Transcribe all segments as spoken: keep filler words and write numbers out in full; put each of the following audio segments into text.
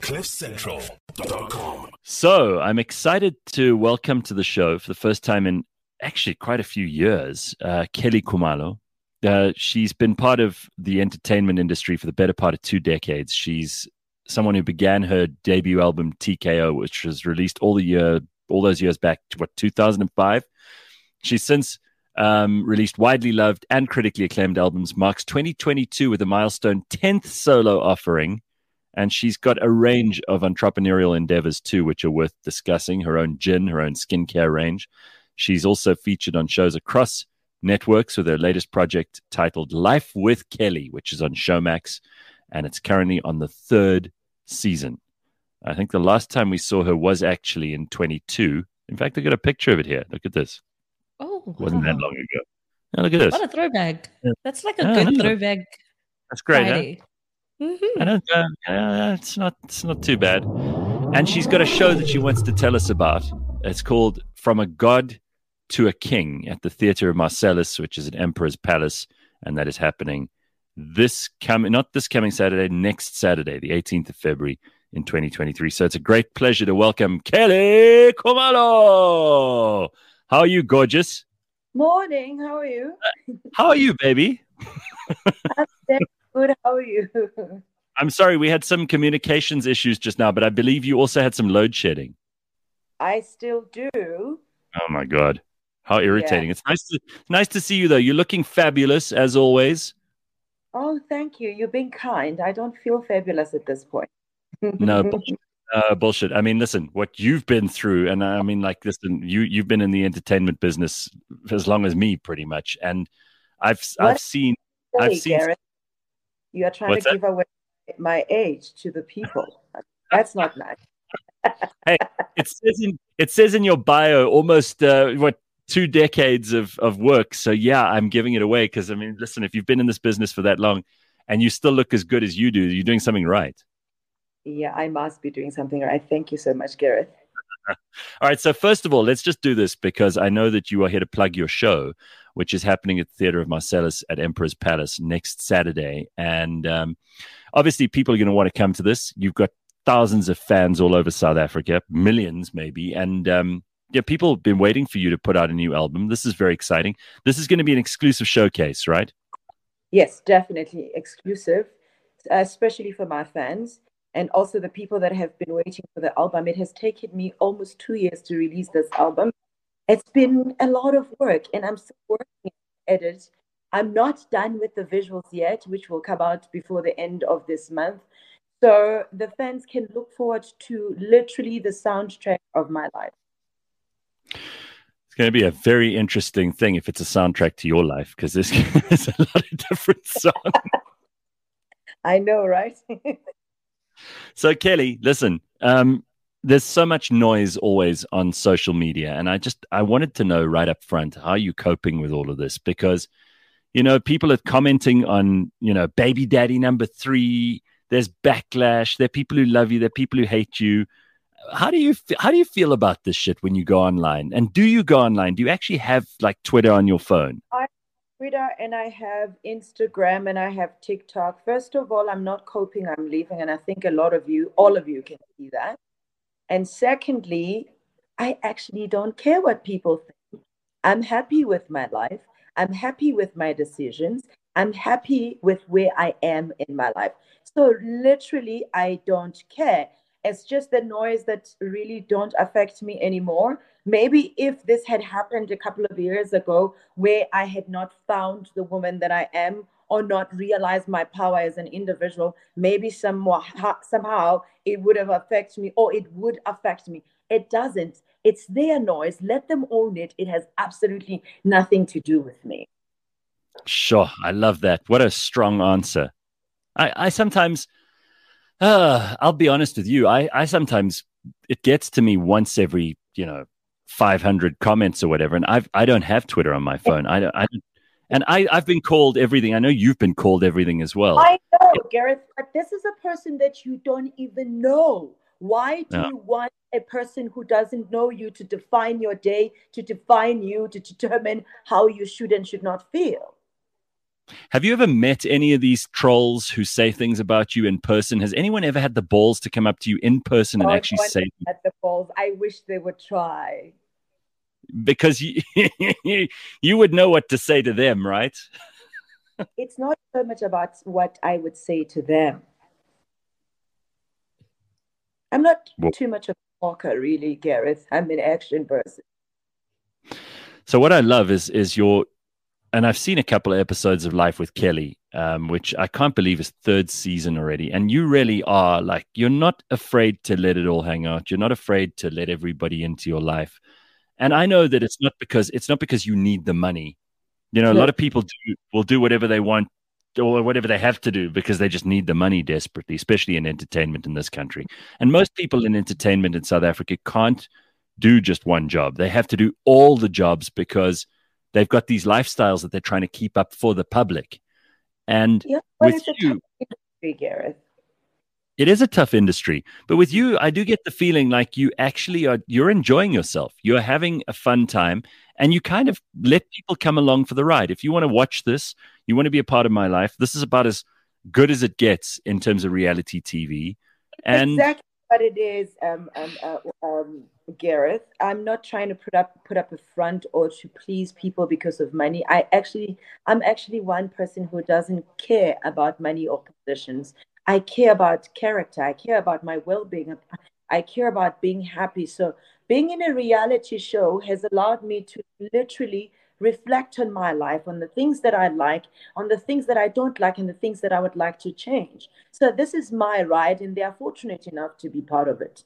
cliff central dot com. So I'm excited to welcome to the show for the first time in actually quite a few years, uh, Kelly Khumalo. Uh, she's been part of the entertainment industry for the better part of two decades. She's someone who began her debut album T K O, which was released all the year, all those years back to what, two thousand five. She's since um, released widely loved and critically acclaimed albums. Marks twenty twenty-two with a milestone tenth solo offering. And she's got a range of entrepreneurial endeavors too, which are worth discussing. Her own gin, her own skincare range. She's also featured on shows across networks with her latest project titled Life with Kelly, which is on Showmax, and it's currently on the third season. I think the last time we saw her was actually in twenty-two. In fact, I got a picture of it here. Look at this. Oh, wow. Wasn't that long ago. Now look at this. What a throwback. That's like a Yeah, good no. throwback That's great, huh? Friday. Mhm. I don't. Uh, uh, it's not. It's not too bad. And she's got a show that she wants to tell us about. It's called From a God to a King at the Theatre of Marcellus, which is at Emperor's Palace, and that is happening this coming, not this coming Saturday, next Saturday, the eighteenth of February in twenty twenty-three. So it's a great pleasure to welcome Kelly Khumalo. How are you, gorgeous? Morning, how are you? How are you, baby? I'm very good, how are you? I'm sorry, we had some communications issues just now, but I believe you also had some load shedding. I still do. Oh my God. How irritating. Yeah. It's nice to nice to see you though. You're looking fabulous as always. Oh, thank you. You're being kind. I don't feel fabulous at this point. No bullshit. Uh, bullshit. I mean, listen, what you've been through, and I mean, like, listen, you you've been in the entertainment business as long as me, pretty much, and I've What I've seen say, I've seen. Gareth? You are trying What's to that? give away my age to the people. That's not nice. Hey, it says in it says in your bio almost uh, what two decades of of work. So yeah, I'm giving it away because I mean, listen, if you've been in this business for that long and you still look as good as you do, you're doing something right. Yeah, I must be doing something right. Thank you so much, Gareth. All right. So first of all, let's just do this because I know that you are here to plug your show, which is happening at the Theatre of Marcellus at Emperor's Palace next Saturday. And um, obviously people are going to want to come to this. You've got thousands of fans all over South Africa, millions maybe. And um, yeah, people have been waiting for you to put out a new album. This is very exciting. This is going to be an exclusive showcase, right? Yes, definitely exclusive, especially for my fans. And also the people that have been waiting for the album. It has taken me almost two years to release this album. It's been a lot of work, and I'm still working on the edit. I'm not done with the visuals yet, which will come out before the end of this month. So the fans can look forward to literally the soundtrack of my life. It's going to be a very interesting thing if it's a soundtrack to your life, because there's, there's a lot of different songs. I know, right? So, Kelly, listen, um, there's so much noise always on social media. And I just, I wanted to know right up front, how are you coping with all of this? Because, you know, people are commenting on, you know, baby daddy number three. There's backlash. There are people who love you. There are people who hate you. How do you, how do you feel about this shit when you go online? And do you go online? Do you actually have like Twitter on your phone? I Twitter and I have Instagram and I have TikTok. First of all, I'm not coping, I'm leaving. And I think a lot of you, all of you can see that. And secondly, I actually don't care what people think. I'm happy with my life. I'm happy with my decisions. I'm happy with where I am in my life. So literally, I don't care. It's just the noise that really don't affect me anymore. Maybe if this had happened a couple of years ago where I had not found the woman that I am or not realized my power as an individual, maybe somehow, somehow it would have affected me or it would affect me. It doesn't. It's their noise. Let them own it. It has absolutely nothing to do with me. Sure. I love that. What a strong answer. I, I sometimes... Uh, I'll be honest with you. I, I sometimes, it gets to me once every, you know, five hundred comments or whatever. And I've, I don't have Twitter on my phone. I don't, I don't, and I, I've been called everything. I know you've been called everything as well. I know, Gareth, but this is a person that you don't even know. Why do No. you want a person who doesn't know you to define your day, to define you, to determine how you should and should not feel? Have you ever met any of these trolls who say things about you in person? Has anyone ever had the balls to come up to you in person and Oh, actually no one say? at the balls. I wish they would try. Because you, you would know what to say to them, right? It's not so much about what I would say to them. I'm not Well, too much of a talker, really, Gareth. I'm an action person. So what I love is is your, and I've seen a couple of episodes of Life with Kelly, um, which I can't believe is third season already. And you really are like, you're not afraid to let it all hang out. You're not afraid to let everybody into your life. And I know that it's not because it's not because you need the money. You know, a No. lot of people do, will do whatever they want or whatever they have to do because they just need the money desperately, especially in entertainment in this country. And most people in entertainment in South Africa can't do just one job. They have to do all the jobs because they've got these lifestyles that they're trying to keep up for the public. And Yeah, but with it's a you, tough industry, Gareth. it is a tough industry, but with you, I do get the feeling like you actually are, you're enjoying yourself. You're having a fun time and you kind of let people come along for the ride. If you want to watch this, you want to be a part of my life. This is about as good as it gets in terms of reality T V. And Exactly what it is, um, um, uh, um, Gareth. I'm not trying to put up put up a front or to please people because of money. I actually, I'm actually one person who doesn't care about money or positions. I care about character. I care about my well-being. I care about being happy. So being in a reality show has allowed me to literally reflect on my life, on the things that I like, on the things that I don't like, and the things that I would like to change. So this is my ride, and they are fortunate enough to be part of it.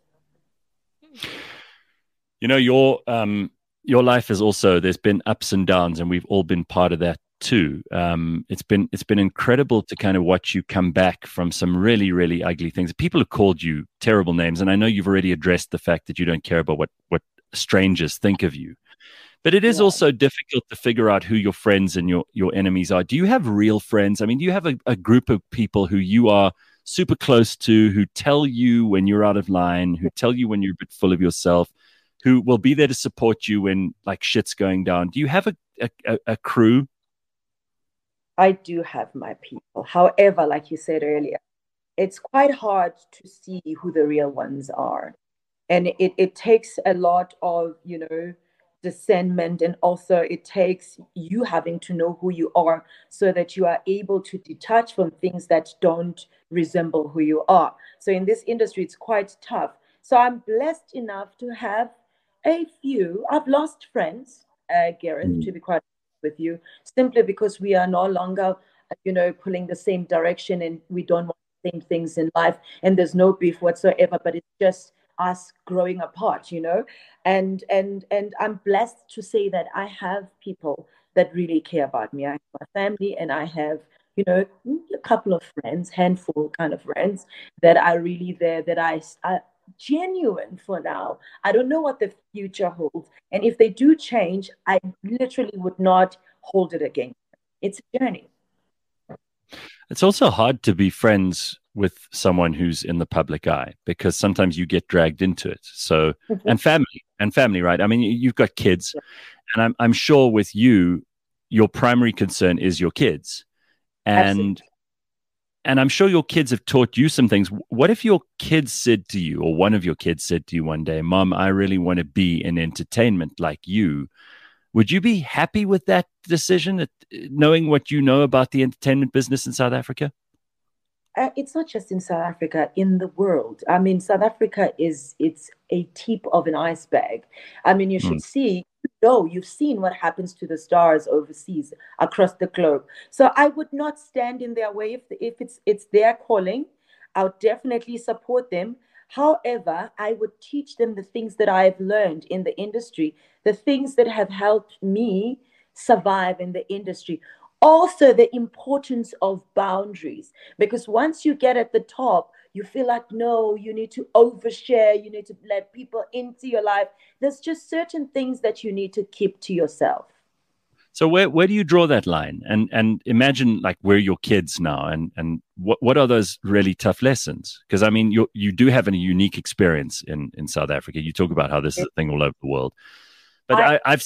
you know, your um your life is also, there's been ups and downs, and we've all been part of that too. Um, it's been it's been incredible to kind of watch you come back from some really, really ugly things. People have called you terrible names, and I know you've already addressed the fact that you don't care about what what strangers think of you. But it is Yeah. also difficult to figure out who your friends and your your enemies are. Do you have real friends? I mean, do you have a, a group of people who you are super close to, who tell you when you're out of line, who tell you when you're a bit full of yourself, who will be there to support you when like shit's going down? Do you have a a, a crew? I do have my people. However, like you said earlier, it's quite hard to see who the real ones are. And it, it takes a lot of, you know, discernment, and also it takes you having to know who you are so that you are able to detach from things that don't resemble who you are. So in this industry, it's quite tough. So I'm blessed enough to have a few. I've lost friends, uh, Gareth, Mm. to be quite honest with you, simply because we are no longer, you know, pulling the same direction, and we don't want the same things in life. And there's no beef whatsoever, but it's just us growing apart, you know. And and and I'm blessed to say that I have people that really care about me. I have my family, and I have, you know, a couple of friends, handful kind of friends that are really there, that I are genuine for now. I don't know what the future holds, and if they do change, I literally would not hold it against them. It's a journey. It's also hard to be friends with someone who's in the public eye because sometimes you get dragged into it. So, Mhm. and family, and family, right? I mean, you- you've got kids, and I'm I'm sure with you, your primary concern is your kids, and Absolutely. and I'm sure your kids have taught you some things. What if your kids said to you, or one of your kids said to you one day, "Mom, I really want to be in entertainment like you"? Would you be happy with that decision, that, knowing what you know about the entertainment business in South Africa? Uh, it's not just in South Africa, in the world. I mean, South Africa is, it's a tip of an iceberg. I mean, you Hmm. should see, you know, you've seen what happens to the stars overseas across the globe. So I would not stand in their way if, if it's it's their calling. I would definitely support them. However, I would teach them the things that I've learned in the industry, the things that have helped me survive in the industry. Also, the importance of boundaries, because once you get at the top, you feel like, no, you need to overshare, you need to let people into your life. There's just certain things that you need to keep to yourself. So where where do you draw that line? And and imagine like we're your kids now, and and what what are those really tough lessons? Because I mean, you you do have a unique experience in in South Africa. You talk about how this is a thing all over the world, but I- I, I've seen,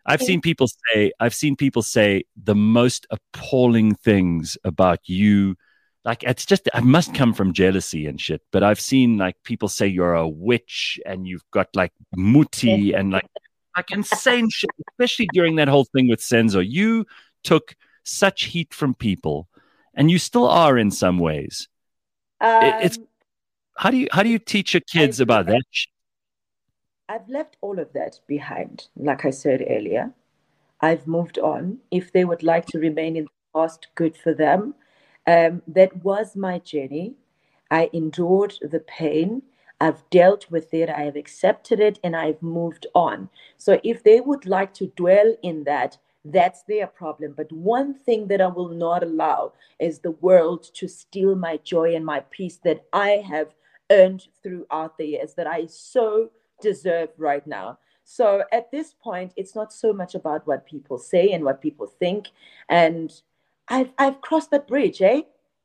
I've seen people say, I've seen people say the most appalling things about you. Like, it's just, it must come from jealousy and shit. But I've seen like people say you're a witch and you've got like muti and like, like insane shit, especially during that whole thing with Senzo. You took such heat from people and you still are in some ways. Um, it, it's, how do you, how do you teach your kids I've about left, that shit? I've left all of that behind. Like I said earlier, I've moved on. If they would like to remain in the past, good for them. Um, that was my journey. I endured the pain. I've dealt with it. I have accepted it and I've moved on. So if they would like to dwell in that, that's their problem. But one thing that I will not allow is the world to steal my joy and my peace that I have earned throughout the years, that I so deserve right now. So at this point, it's not so much about what people say and what people think. And I've I've crossed that bridge, eh?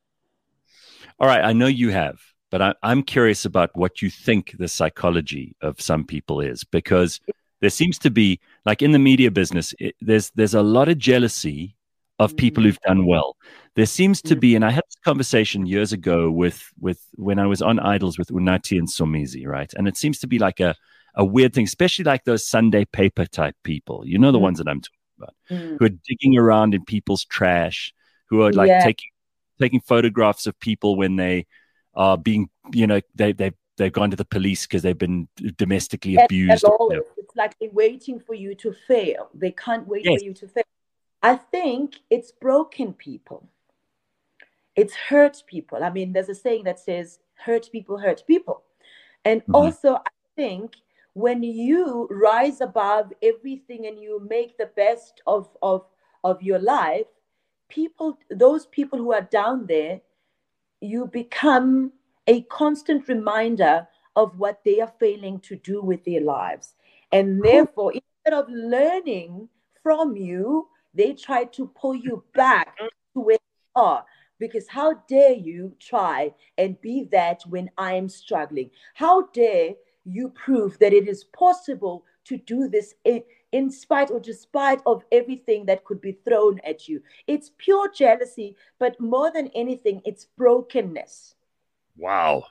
All right, I know you have, but I, I'm curious about what you think the psychology of some people is, because there seems to be, like in the media business, it, there's there's a lot of jealousy of people who've done well. There seems to be, and I had this conversation years ago with with when I was on Idols with Unathi and Somizi, right? And it seems to be like a a weird thing, especially like those Sunday paper type people. You know the mm. ones that I'm talking about, mm. who are digging around in people's trash, who are like yeah. taking taking photographs of people when they are being, you know, they they they've gone to the police because they've been domestically As, abused. As always, it's like they're waiting for you to fail. They can't wait yes. for you to fail. I think it's broken people. It's hurt people. I mean, there's a saying that says, hurt people hurt people. And mm-hmm. also, I think when you rise above everything and you make the best of, of, of your life, people, those people who are down there, you become a constant reminder of what they are failing to do with their lives. And therefore, instead of learning from you, they try to pull you back to where you are. Because how dare you try and be that when I'm struggling? How dare you prove that it is possible to do this in, in spite or despite of everything that could be thrown at you? It's pure jealousy, but more than anything, it's brokenness. Wow.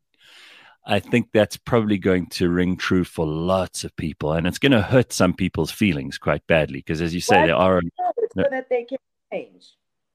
I think that's probably going to ring true for lots of people, and it's going to hurt some people's feelings quite badly because, as you say, well, there are so that they can change.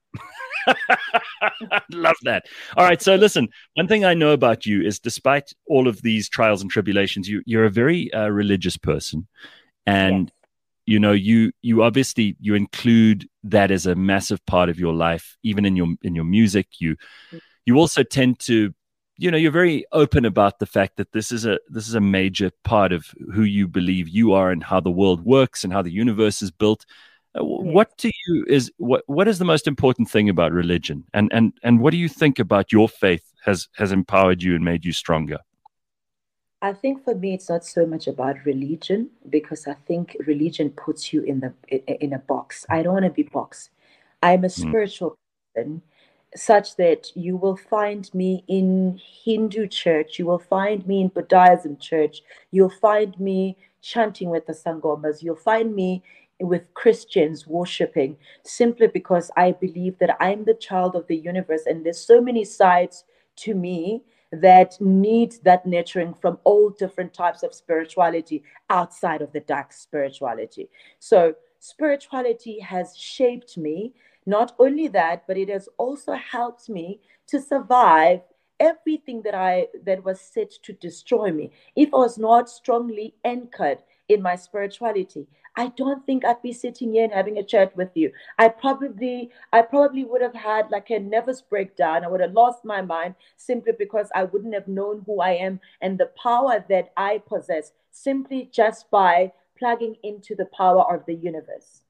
Love that. All right, so listen, one thing I know about you is, despite all of these trials and tribulations, you you're a very uh, religious person, and yes. you know you you obviously you include that as a massive part of your life, even in your in your music. You you also tend to, you know, you're very open about the fact that this is a this is a major part of who you believe you are and how the world works and how the universe is built. Uh, yes. What to you is what what is the most important thing about religion, and and and what do you think about your faith has has empowered you and made you stronger? I think for me, it's not so much about religion, because I think religion puts you in the in a box. I don't want to be boxed. I'm a spiritual mm. person, such that you will find me in Hindu church, you will find me in Buddhism church, you'll find me chanting with the sangomas, you'll find me with Christians worshiping, simply because I believe that I'm the child of the universe, and there's so many sides to me that need that nurturing from all different types of spirituality outside of the dark spirituality. So spirituality has shaped me. Not only that, but it has also helped me to survive everything that I that was set to destroy me. If I was not strongly anchored in my spirituality, I don't think I'd be sitting here and having a chat with you. I probably, I probably would have had like a nervous breakdown. I would have lost my mind simply because I wouldn't have known who I am and the power that I possess, simply just by plugging into the power of the universe.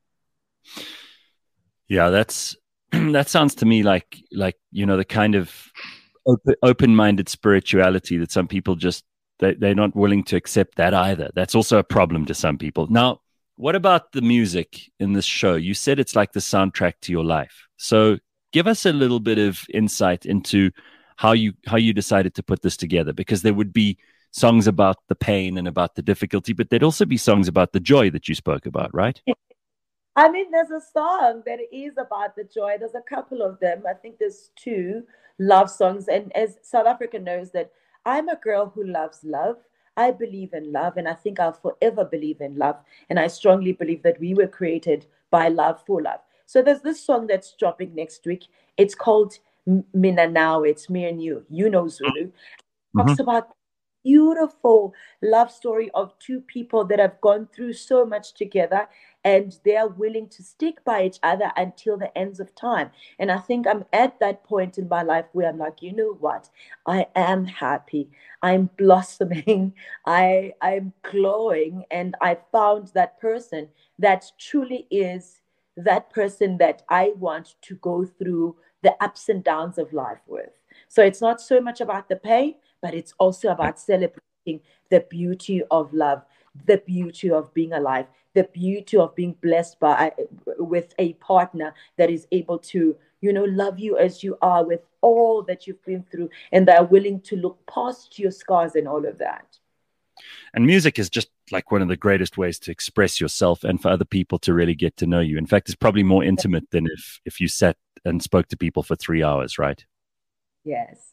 Yeah, that's that sounds to me like like you know the kind of open, open-minded spirituality that some people just they, they're not willing to accept that either. That's also a problem to some people. Now, what about the music in this show? You said it's like the soundtrack to your life. So give us a little bit of insight into how you how you decided to put this together, because there would be songs about the pain and about the difficulty, but there'd also be songs about the joy that you spoke about, right? I mean, there's a song that is about the joy. There's a couple of them. I think there's two love songs. And as South Africa knows that I'm a girl who loves love. I believe in love, and I think I'll forever believe in love. And I strongly believe that we were created by love for love. So there's this song that's dropping next week. It's called Mina Now. It's me and you. You know Zulu. Mm-hmm. Talks about beautiful love story of two people that have gone through so much together, and they are willing to stick by each other until the ends of time. And I think I'm at that point in my life where I'm like, you know what? I am happy. I'm blossoming. I, I'm glowing. And I found that person that truly is that person that I want to go through the ups and downs of life with. So it's not so much about the pain, but it's also about celebrating the beauty of love, the beauty of being alive, the beauty of being blessed by with a partner that is able to, you know, love you as you are with all that you've been through, and they're willing to look past your scars and all of that. And music is just like one of the greatest ways to express yourself and for other people to really get to know you. In fact, it's probably more intimate than if if you sat and spoke to people for three hours, right? Yes.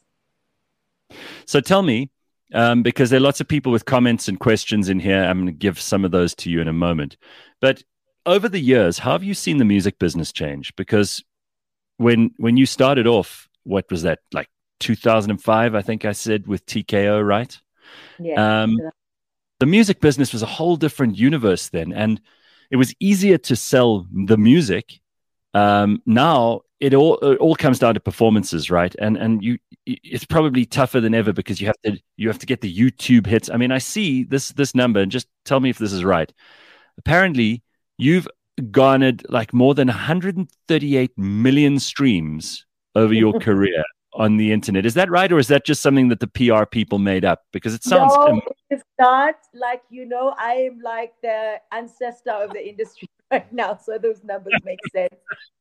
So tell me, um, because there are lots of people with comments and questions in here. I'm going to give some of those to you in a moment. But over the years, how have you seen the music business change? Because when when you started off, what was that, like two thousand five, I think I said, with T K O, right? Yeah. Um, the music business was a whole different universe then, and it was easier to sell the music. Um, now it all it all comes down to performances, right? And and you, it's probably tougher than ever because you have to you have to get the YouTube hits. I mean, I see this this number, and just tell me if this is right. Apparently, you've garnered like more than one hundred thirty-eight million streams over your career on the internet. Is that right, or is that just something that the P R people made up? Because it sounds no, am- it's not. Like, you know, I am like the ancestor of the industry right now, so those numbers make sense.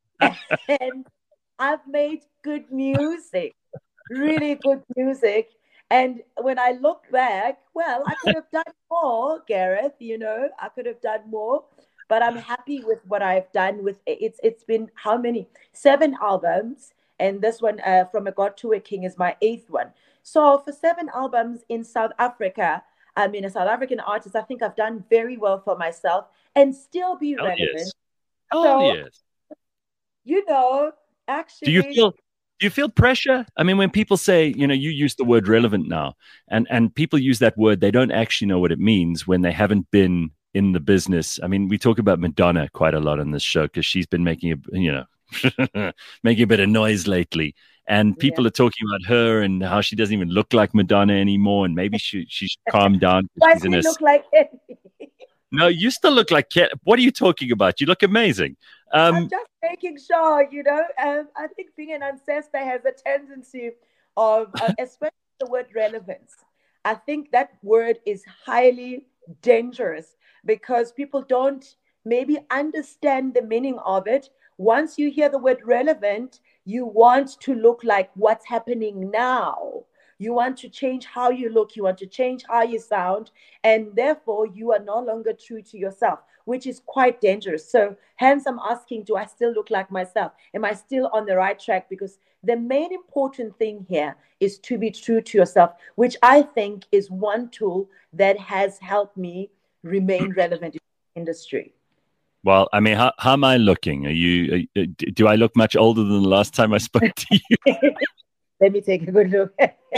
And I've made good music, really good music. And when I look back, well, I could have done more, Gareth. You know, I could have done more. But I'm happy with what I've done. With it's it's been how many? Seven albums. And this one, uh, From a God to a King, is my eighth one. So for seven albums in South Africa, I mean, a South African artist, I think I've done very well for myself and still be Hell relevant. Yes. Oh, so, yes. You know, actually... Do you feel... Do you feel pressure? I mean, when people say, you know, you use the word relevant now, and, and people use that word, they don't actually know what it means when they haven't been in the business. I mean, we talk about Madonna quite a lot on this show because she's been making a, you know, making a bit of noise lately. And people yeah. are talking about her and how she doesn't even look like Madonna anymore. And maybe she, she should calm down. Why she's do in you a... look like it? No, you still look like Ken. What are you talking about? You look amazing. Um, I'm just making sure, you know. Um, I think being an ancestor has a tendency of, uh, especially the word relevance. I think that word is highly dangerous because people don't maybe understand the meaning of it. Once you hear the word relevant, you want to look like what's happening now. You want to change how you look. You want to change how you sound. And therefore, you are no longer true to yourself, which is quite dangerous. So hence, I'm asking, do I still look like myself? Am I still on the right track? Because the main important thing here is to be true to yourself, which I think is one tool that has helped me remain relevant in the industry. Well, I mean, how, how am I looking? Are you? Uh, do I look much older than the last time I spoke to you? Let me take a good look.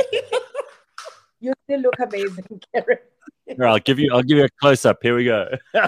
You still look amazing, Karen. Here, I'll give you. I'll give you a close up. Here we go.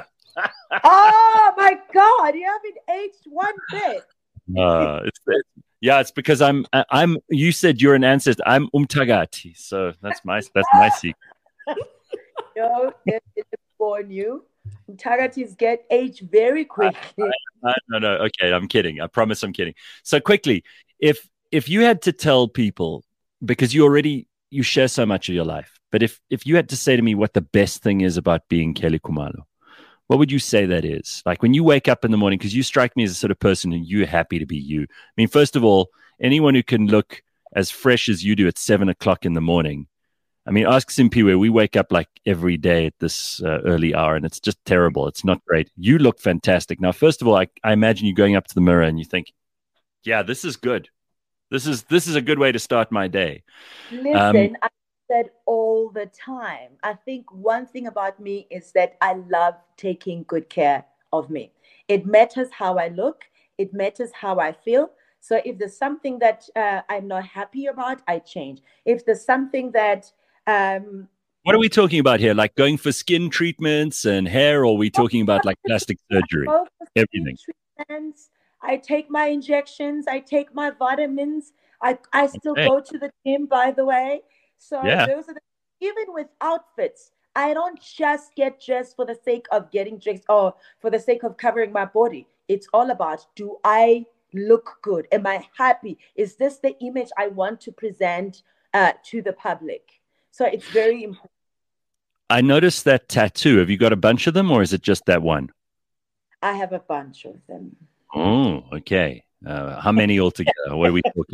Oh my God! You haven't aged one bit. Uh, it's, it's, yeah, it's because I'm. I'm. You said you're an ancestor. I'm Umthakathi, so that's my. That's my secret. No, it's for you. Umthakathis get age very quickly. I, I, no, no. Okay, I'm kidding. I promise, I'm kidding. So quickly, if if you had to tell people, because you already you share so much of your life, but if if you had to say to me what the best thing is about being Kelly Khumalo, what would you say that is? Like when you wake up in the morning, because you strike me as the sort of person who you're happy to be you. I mean, first of all, anyone who can look as fresh as you do at seven o'clock in the morning, I mean, ask Simpiwe. We wake up like every day at this uh, early hour, and it's just terrible. It's not great. You look fantastic. Now, first of all, I, I imagine you going up to the mirror and you think, yeah, this is good. This is this is a good way to start my day. Listen, Um, I said all the time. I think one thing about me is that I love taking good care of me. It matters how I look. It matters how I feel. So if there's something that uh, I'm not happy about, I change. If there's something that um, what are we talking about here? Like going for skin treatments and hair, or are we talking about like plastic surgery? go for skin Everything. treatments, I take my injections. I take my vitamins. I, I still Okay. go to the gym, by the way. So Yeah. those are the, even with outfits, I don't just get dressed for the sake of getting dressed or for the sake of covering my body. It's all about, do I look good? Am I happy? Is this the image I want to present uh, to the public? So it's very important. I noticed that tattoo. Have you got a bunch of them, or is it just that one? I have a bunch of them. Oh, okay. Uh, how many altogether? What are we talking?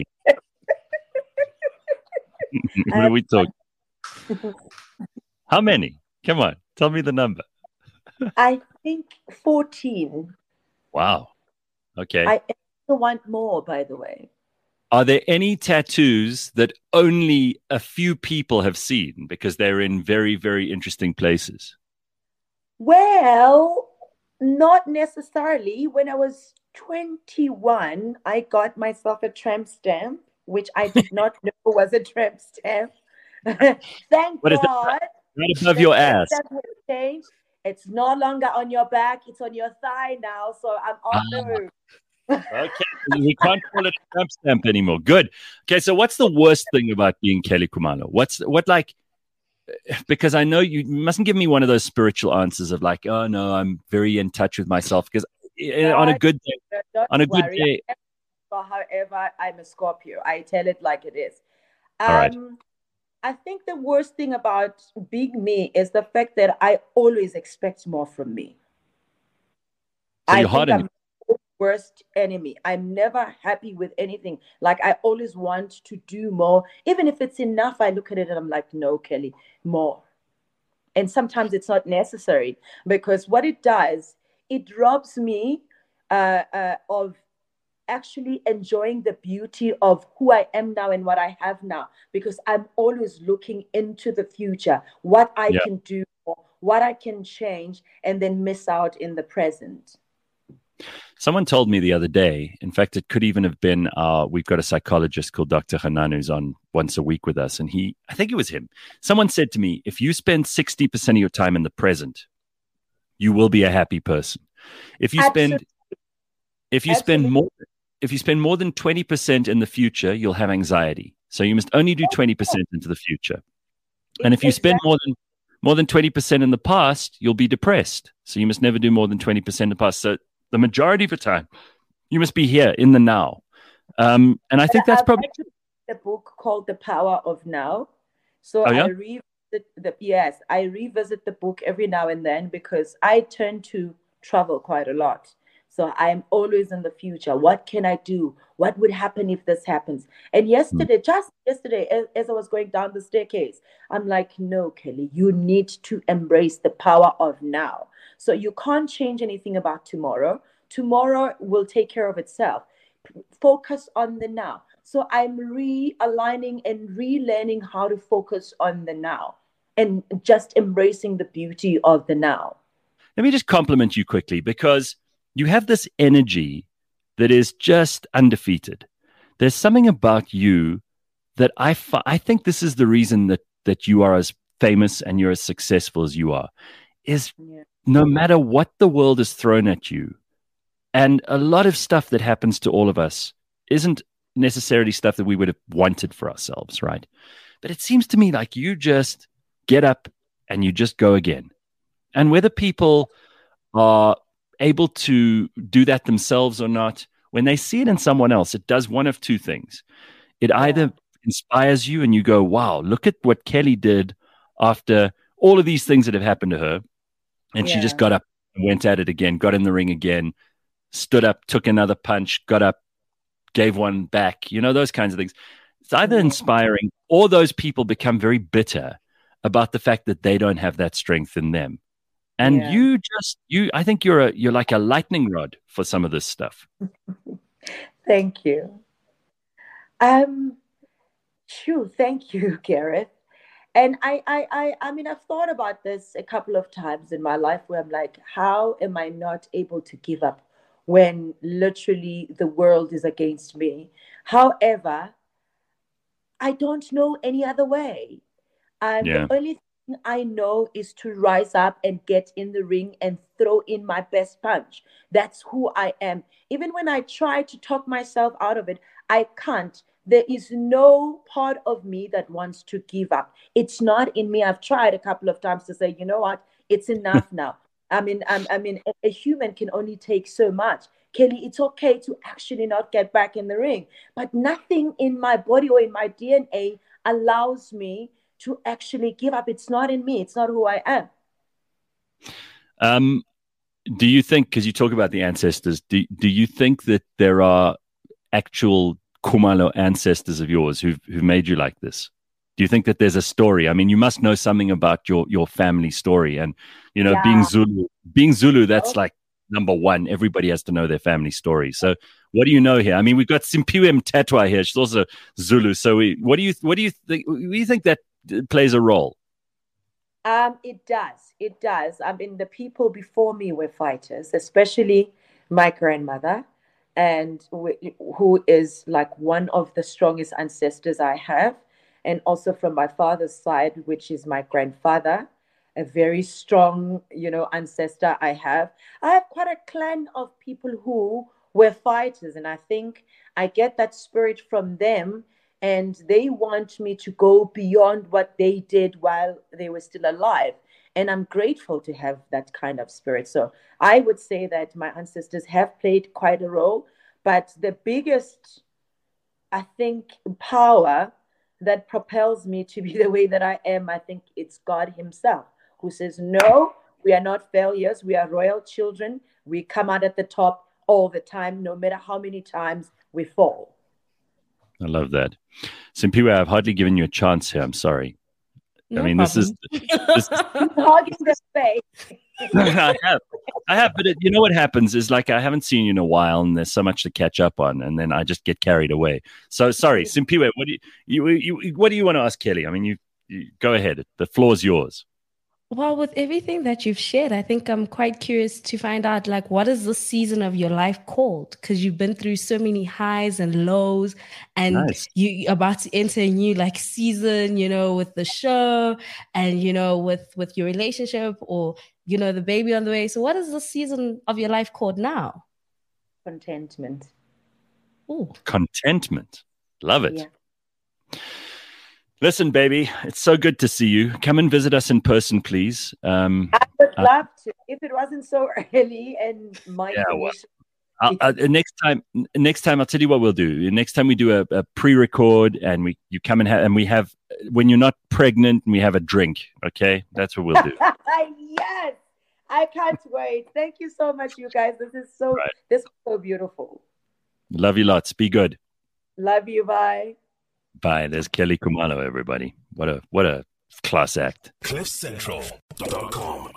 What are we talking? How many? Come on, tell me the number. I think fourteen. Wow. Okay. I also want more, by the way. Are there any tattoos that only a few people have seen because they're in very, very interesting places? Well, not necessarily. When I was twenty-one, I got myself a tramp stamp, which I did not know was a tramp stamp. Thank What is that? God. Right above The your tramp ass. stamp has changed. It's no longer on your back, it's on your thigh now. So I'm on the Ah. move. Okay. We can't call it a tramp stamp anymore. Good. Okay. So what's the worst thing about being Kelly Khumalo? What's what like, because I know you mustn't give me one of those spiritual answers of like, oh no, I'm very in touch with myself. Because on a good day, Don't on a good worry. day, But however, I'm a Scorpio. I tell it like it is. Um, All right. I think the worst thing about being me is the fact that I always expect more from me. So I you're think hard on I'm my worst enemy. I'm never happy with anything. Like I always want to do more. Even if it's enough, I look at it and I'm like, no, Kelly, more. And sometimes it's not necessary because what it does, it robs me uh, uh, of actually enjoying the beauty of who I am now and what I have now, because I'm always looking into the future, what I Yeah. can do, what I can change, and then miss out in the present. Someone told me the other day, in fact, it could even have been, uh, we've got a psychologist called Doctor Hanan who's on once a week with us. And he, I think it was him. Someone said to me, if you spend sixty percent of your time in the present, you will be a happy person. If you spend, Absolutely. if you spend Absolutely. more, if you spend more than twenty percent in the future, you'll have anxiety. So you must only do twenty percent into the future. And if you spend more than more than twenty percent in the past, you'll be depressed. So you must never do more than twenty percent in the past. So the majority of the time, you must be here in the now. Um, and I think that's I've probably actually read a book called The Power of Now. So Oh, yeah? I revisit the yes, I revisit the book every now and then because I tend to travel quite a lot. So I'm always in the future. What can I do? What would happen if this happens? And yesterday, just yesterday, as, as I was going down the staircase, I'm like, no, Kelly, you need to embrace the power of now. So you can't change anything about tomorrow. Tomorrow will take care of itself. P- Focus on the now. So I'm realigning and relearning how to focus on the now and just embracing the beauty of the now. Let me just compliment you quickly because you have this energy that is just undefeated. There's something about you that I fi- I think this is the reason that that you are as famous and you're as successful as you are. Is Yeah. no matter what the world has thrown at you, and a lot of stuff that happens to all of us isn't necessarily stuff that we would have wanted for ourselves, right? But it seems to me like you just get up and you just go again. And whether people are able to do that themselves or not, when they see it in someone else, it does one of two things. It either inspires you and you go, wow, look at what Kelly did after all of these things that have happened to her. And she Yeah. just got up and went at it again, got in the ring again, stood up, took another punch, got up, gave one back, you know, those kinds of things. It's either Yeah. inspiring all those people become very bitter about the fact that they don't have that strength in them. And Yeah. you just you I think you're a you're like a lightning rod for some of this stuff. Thank you. Um, Shoo, thank you, Gareth. And I, I, I, I mean, I've thought about this a couple of times in my life where I'm like, how am I not able to give up when literally the world is against me? However, I don't know any other way. Um, Yeah. The only thing I know is to rise up and get in the ring and throw in my best punch. That's who I am. Even when I try to talk myself out of it, I can't. There is no part of me that wants to give up. It's not in me. I've tried a couple of times to say, you know what, it's enough now. I mean, I'm, I mean, a, a human can only take so much. Kelly, it's okay to actually not get back in the ring, but nothing in my body or in my D N A allows me to actually give up. It's not in me. It's not who I am. Um, do you think, because you talk about the ancestors, do, do you think that there are actual Khumalo ancestors of yours who've, who've made you like this? Do you think that there's a story? I mean, you must know something about your, your family story. And, you know, Yeah. being Zulu, being Zulu, that's Oh. like number one. Everybody has to know their family story. So what do you know here? I mean, we've got Simpiwe Mtatwa here. She's also Zulu. So we, what do you, what do you think, what do you think that plays a role? Um, it does. It does. I mean, the people before me were fighters, especially my grandmother, and wh- who is like one of the strongest ancestors I have. And also from my father's side, which is my grandfather, a very strong, you know, ancestor I have. I have quite a clan of people who were fighters, and I think I get that spirit from them. And they want me to go beyond what they did while they were still alive. And I'm grateful to have that kind of spirit. So I would say that my ancestors have played quite a role. But the biggest, I think, power that propels me to be the way that I am, I think it's God Himself, who says, no, we are not failures. We are royal children. We come out at the top all the time, no matter how many times we fall. I love that. Simpiwe, I've hardly given you a chance here. I'm sorry. No I mean, this is, this is Hogging the space. I have, I have, but it, you know what happens is like I haven't seen you in a while, and there's so much to catch up on, and then I just get carried away. So sorry, Simpiwe, what do you, you, you what do you want to ask Kelly? I mean, you, you go ahead. The floor's yours. Well, with everything that you've shared, I think I'm quite curious to find out, like, what is this season of your life called? Because you've been through so many highs and lows, and Nice. you, you're about to enter a new like season, you know, with the show, and you know, with with your relationship, or you know, the baby on the way. So, what is the season of your life called now? Contentment. Oh, Contentment. Love it. Yeah. Listen, baby, it's so good to see you. Come and visit us in person, please. Um, I would Uh, love to, if it wasn't so early and my Yeah, well, condition. I'll, I'll, next time, next time, I'll tell you what we'll do. Next time we do a, a pre-record, and we you come and have, and we have when you're not pregnant, and we have a drink. Okay, that's what we'll do. Yes, I can't wait. Thank you so much, you guys. This is so Right. this is so beautiful. Love you lots. Be good. Love you. Bye. Bye. There's Kelly Khumalo, everybody. What a what a class act. cliff central dot com